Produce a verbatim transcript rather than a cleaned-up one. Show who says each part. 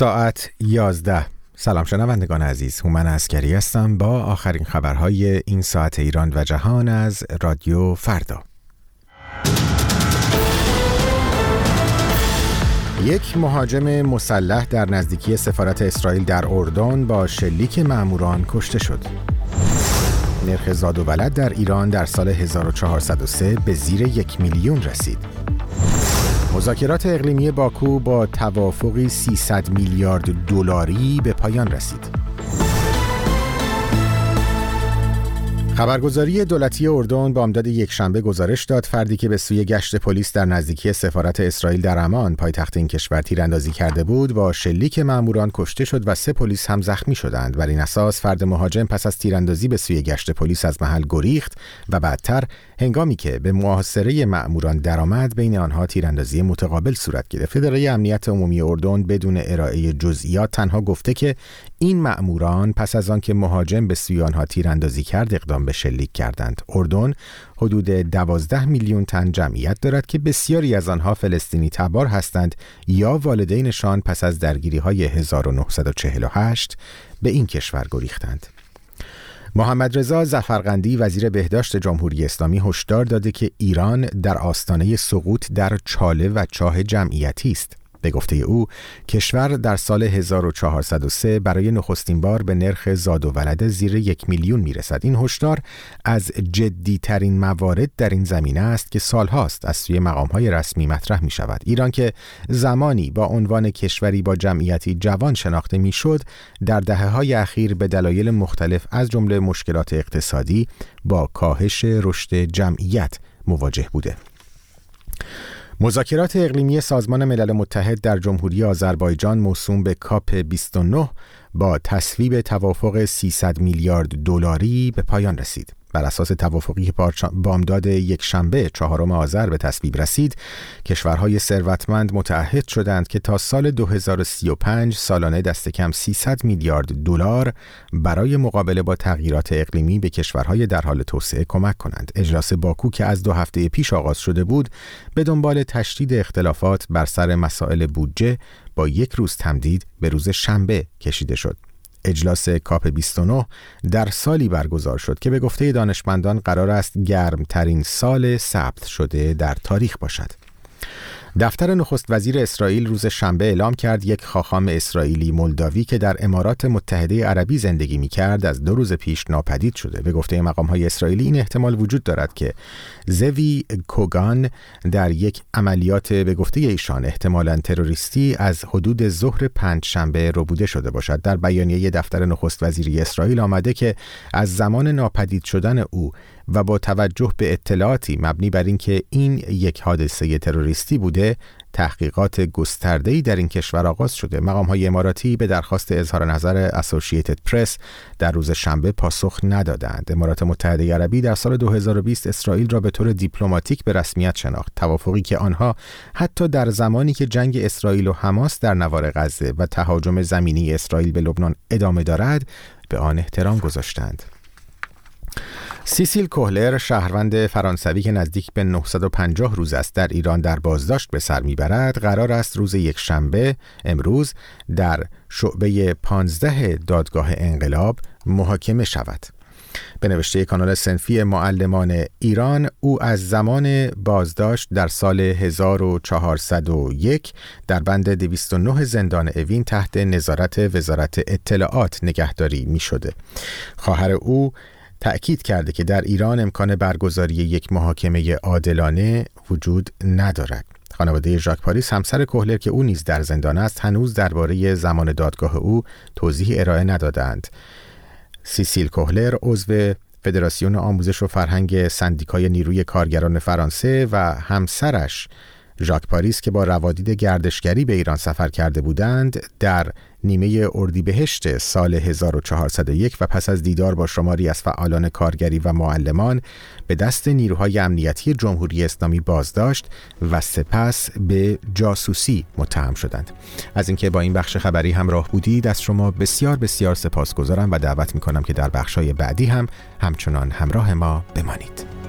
Speaker 1: ساعت یازده. سلام شنوندگان عزیز، هومن عسکری هستم با آخرین خبرهای این ساعت ایران و جهان از رادیو فردا. یک مهاجم مسلح در نزدیکی سفارت اسرائیل در اردن با شلیک ماموران کشته شد. نرخ زاد و ولد در ایران در سال هزار و چهارصد و سه به زیر یک میلیون رسید. مذاکرات اقلیمی باکو با توافقی سیصد میلیارد دلاری به پایان رسید. خبرگزاری دولتی اردن بامداد یکشنبه گزارش داد فردی که به سوی گشت پلیس در نزدیکی سفارت اسرائیل در عمان پایتخت این کشور تیراندازی کرده بود با شلیک ماموران کشته شد و سه پلیس هم زخمی شدند. بر این اساس فرد مهاجم پس از تیراندازی به سوی گشت پلیس از محل گریخت و بعدتر هنگامی که به محاصره ماموران درآمد بین آنها تیراندازی متقابل صورت گرفت. اداره امنیت عمومی اردن بدون ارائه جزئیات تنها گفته که این ماموران پس از آنکه مهاجم به سوی آنها تیراندازی کرد اقدام به شلیک کردند. اردن حدود دوازده میلیون تن جمعیت دارد که بسیاری از آنها فلسطینی تبار هستند یا والدینشان پس از درگیری‌های هزار و نهصد و چهل و هشت به این کشور گریختند. محمد رضا ظفرقندی وزیر بهداشت جمهوری اسلامی هشدار داده که ایران در آستانه سقوط در چاله و چاه جمعیتی است. به گفته او کشور در سال هزار و چهارصد و سه برای نخستین بار به نرخ زاد و ولد زیر یک میلیون میرسد. این هشدار از جدی ترین موارد در این زمینه است که سالهاست از سوی مقام‌های رسمی مطرح می شود. ایران که زمانی با عنوان کشوری با جمعیتی جوان شناخته میشد، در دهه‌های اخیر به دلایل مختلف از جمله مشکلات اقتصادی با کاهش رشد جمعیت مواجه بوده. مذاکرات اقلیمی سازمان ملل متحد در جمهوری آذربایجان موسوم به کاپ بیست و نه با تصویب توافق سیصد میلیارد دلاری به پایان رسید. بر اساس توافقی که بامداد یک شنبه چهارم آذر به تصویب رسید، کشورهای ثروتمند متعهد شدند که تا سال دو هزار و سی و پنج سالانه دست کم سیصد میلیارد دلار برای مقابله با تغییرات اقلیمی به کشورهای در حال توسعه کمک کنند. اجلاس باکو که از دو هفته پیش آغاز شده بود، به دنبال تشدید اختلافات بر سر مسائل بودجه با یک روز تمدید به روز شنبه کشیده شد. اجلاس کاپ بیست و نه در سالی برگزار شد که به گفته دانشمندان قرار است گرمترین سال ثبت شده در تاریخ باشد. دفتر نخست وزیر اسرائیل روز شنبه اعلام کرد یک خاخام اسرائیلی مولداوی که در امارات متحده عربی زندگی می‌کرد از دو روز پیش ناپدید شده. به گفته مقام‌های اسرائیلی این احتمال وجود دارد که زوی کوگان در یک عملیات به گفته ایشان احتمالاً تروریستی از حدود ظهر پنجشنبه ربوده شده باشد. در بیانیه دفتر نخست وزیری اسرائیل آمده که از زمان ناپدید شدن او و با توجه به اطلاعاتی مبنی بر اینکه این یک حادثه تروریستی بوده، تحقیقات گسترده‌ای در این کشور آغاز شده. مقام‌های اماراتی به درخواست اظهار نظر اسوسییتد پرس در روز شنبه پاسخ ندادند. امارات متحده عربی در سال دو هزار و بیست اسرائیل را به طور دیپلماتیک به رسمیت شناخت. توافقی که آنها حتی در زمانی که جنگ اسرائیل و حماس در نوار غزه و تهاجم زمینی اسرائیل به لبنان ادامه دارد، به آن احترام گذاشتند. سیسیل کوهلر، شهروند فرانسوی که نزدیک به نهصد و پنجاه روز است در ایران در بازداشت به سر میبرد، قرار است روز یک شنبه امروز در شعبه پانزده دادگاه انقلاب محاکمه شود. به نوشته کانال صنفی معلمان ایران، او از زمان بازداشت در سال هزار و چهارصد و یک در بند دویست و نه زندان اوین تحت نظارت وزارت اطلاعات نگهداری می شده. خواهر او تأکید کرده که در ایران امکان برگزاری یک محاکمه عادلانه وجود ندارد. خانواده ژاک پاریس، همسر کوهلر که او نیز در زندان است، هنوز درباره زمان دادگاه او توضیح ارائه ندادند. سیسیل کوهلر عضو فدراسیون آموزش و فرهنگ سندیکای نیروی کارگران فرانسه و همسرش ژاک پاریس که با روادید گردشگری به ایران سفر کرده بودند، در نیمه اردیبهشت سال هزار و چهارصد و یک و پس از دیدار با شماری از فعالان کارگری و معلمان به دست نیروهای امنیتی جمهوری اسلامی بازداشت و سپس به جاسوسی متهم شدند. از اینکه با این بخش خبری همراه بودید از شما بسیار بسیار سپاسگزارم و دعوت می‌کنم که در بخش‌های بعدی هم همچنان همراه ما بمانید.